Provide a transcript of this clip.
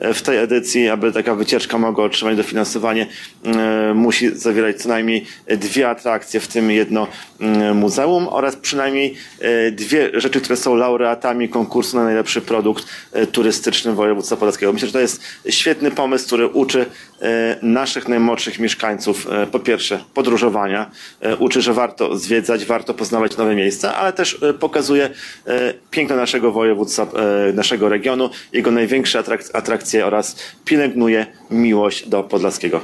w tej edycji, aby taka wycieczka mogła otrzymać dofinansowanie, musi zawierać co najmniej 2 atrakcje, w tym jedno muzeum oraz przynajmniej 2 rzeczy, które są laureatami konkursu na najlepszy produkt turystyczny województwa podlaskiego. Myślę, że to jest świetny pomysł, który uczy naszych najmłodszych mieszkańców po pierwsze podróżowania, uczy, że warto zwiedzać, warto poznawać nowe miejsca, ale też pokazuje piękno naszego województwa, naszego regionu, jego największe atrakcje oraz pielęgnuje miłość do Podlaskiego.